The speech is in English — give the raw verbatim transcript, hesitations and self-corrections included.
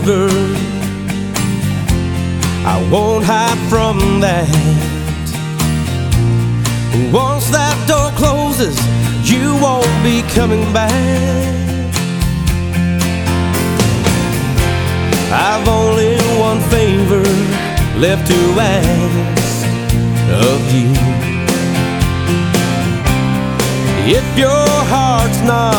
over. I won't hide from that. Once that door closes, you won't be coming back. I've only one favor left to ask of you. If your heart's not